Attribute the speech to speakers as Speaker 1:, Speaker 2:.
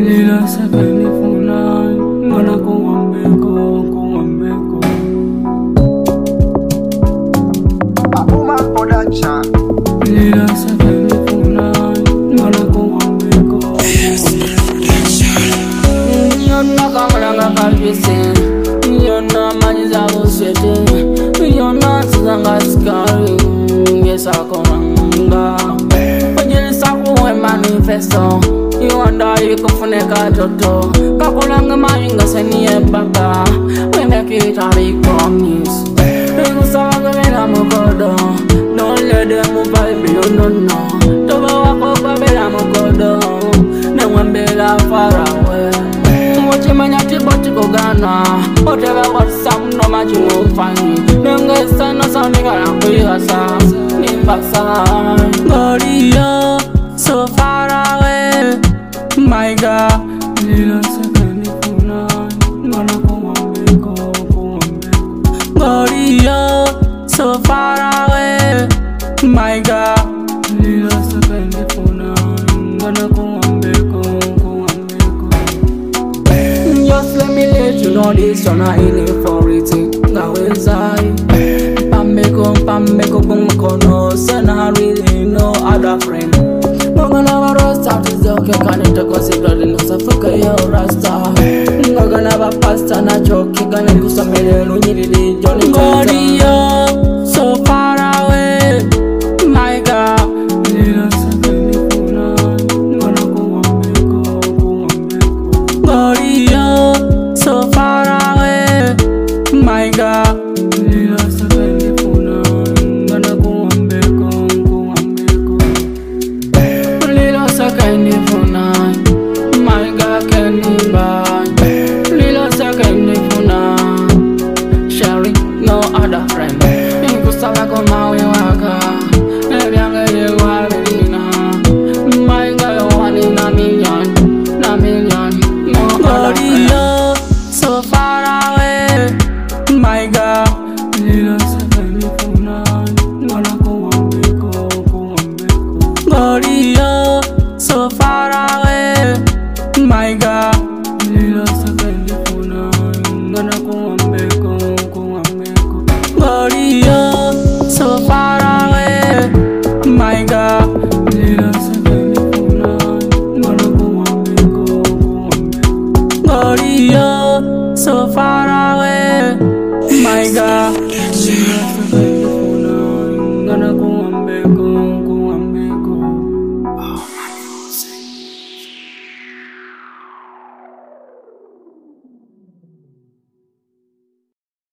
Speaker 1: Lila sependi funai, mana kuambeko.
Speaker 2: Abuma production.
Speaker 1: Lila sependi funai, mana kuambeko. Yona kamera kalbise, yona majiza usete, yona sanga skari, yesa komanga. Pajili saku we manifesto. You and I kufuneka toto kakulanga mainga seniye baka we make it a big promise. Nusanga vela mukodo don't let them vibe you no no toba wako kwa bela mukodo na wambela far away wachi manyati boti kogana whatever what some no maji mufani nenge sana sound ngara kuyasa nimbasa Gloria so far away. My God, Lila sependi funai, mana kuambeko. Gloria, so far away. My God, Lila sependi funai, mana kuambeko. Just let me let you know this, you're not in it for it. Ngawezai, pambeko, bumukono. Say I really no other friend. Ngana roast is okay, can it consider the Safuka yo rasta. Ngana ba pasta na joke, can you some million Johnny Gloria.